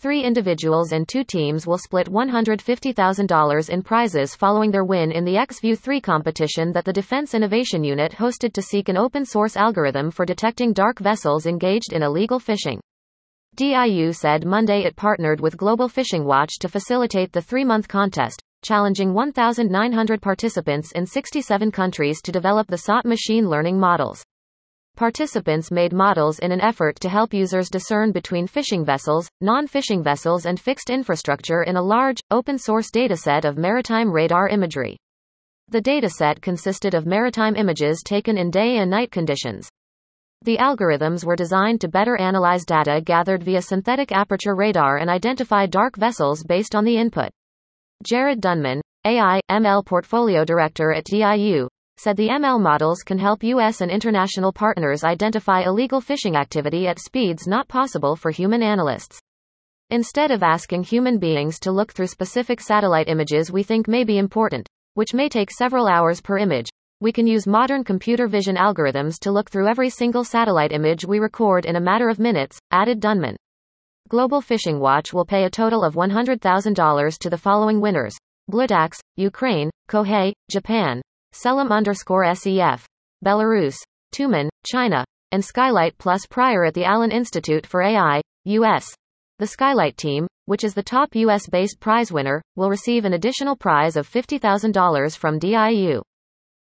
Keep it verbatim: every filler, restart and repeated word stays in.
Three individuals and two teams will split one hundred fifty thousand dollars in prizes following their win in the X View three competition that the Defense Innovation Unit hosted to seek an open-source algorithm for detecting dark vessels engaged in illegal fishing. D I U said Monday it partnered with Global Fishing Watch to facilitate the three-month contest, challenging one thousand nine hundred participants in sixty-seven countries to develop the sought machine learning models. Participants made models in an effort to help users discern between fishing vessels, non-fishing vessels and fixed infrastructure in a large, open-source dataset of maritime radar imagery. The dataset consisted of maritime images taken in day and night conditions. The algorithms were designed to better analyze data gathered via synthetic aperture radar and identify dark vessels based on the input. Jared Dunman, A I M L Portfolio Director at D I U, said the M L models can help U S and international partners identify illegal fishing activity at speeds not possible for human analysts. Instead of asking human beings to look through specific satellite images we think may be important, which may take several hours per image, we can use modern computer vision algorithms to look through every single satellite image we record in a matter of minutes, added Dunman. Global Fishing Watch will pay a total of one hundred thousand dollars to the following winners: Bludax, Ukraine; Kohei, Japan; Selim underscore S E F, Belarus; Tuman, China; and Skylight Plus Prior at the Allen Institute for A I, U S. The Skylight team, which is the top U S-based prize winner, will receive an additional prize of fifty thousand dollars from D I U.